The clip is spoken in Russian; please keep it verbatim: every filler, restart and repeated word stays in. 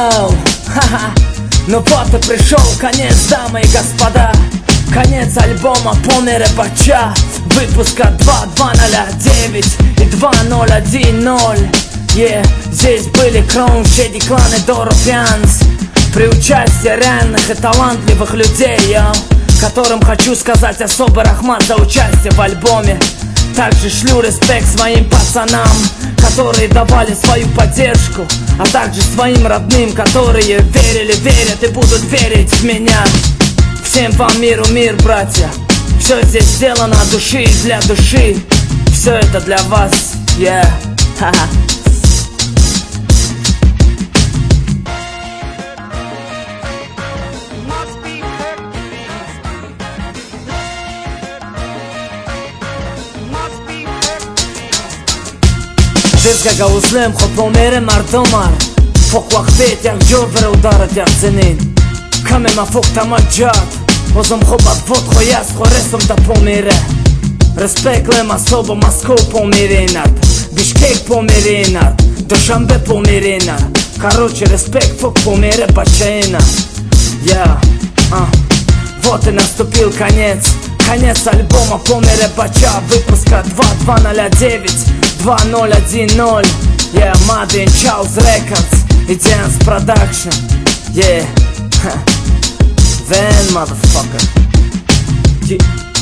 Йоу, ха-ха. Ну вот и пришел конец, дамы и господа. Конец альбома полный рэпача. Выпуска два два ноль девять и два ноль один ноль. Yeah. Здесь были Кроун, Шеди, Клан и Доропианс. При участии реальных и талантливых людей, yo, которым хочу сказать особый рахмат за участие в альбоме. Также шлю респект своим пацанам, которые давали свою поддержку, а также своим родным, которые верили, верят и будут верить в меня. Всем вам миру мир, братья. Все здесь сделано от души и для души. Все это для вас, yeah. Ха-ха. Դեսգա ուզլեմ խոպոմերը մարդոմար Փող վախվետ յակ ջովերը ուդարըտ յակ ծնին Կամ եմ ափող տամալ ջատ Ոզում խոպատ ոտ խոյաս խորեսում դա պոմերը Ռեսպեք լեմ ասոբը Մոսկո պոմերենատ Բիշկեկ պոմերենատ Դոշամբե պոմերենատ Короче, респект, фок помере бачена. Я, а, вот и наступил конец. Конец альбома Помере Бача. Выпуска два два ноль девять два ноль один ноль. Yeah, Made in Charles Records и Dance Production. Yeah, Van, motherfucker. Yeah.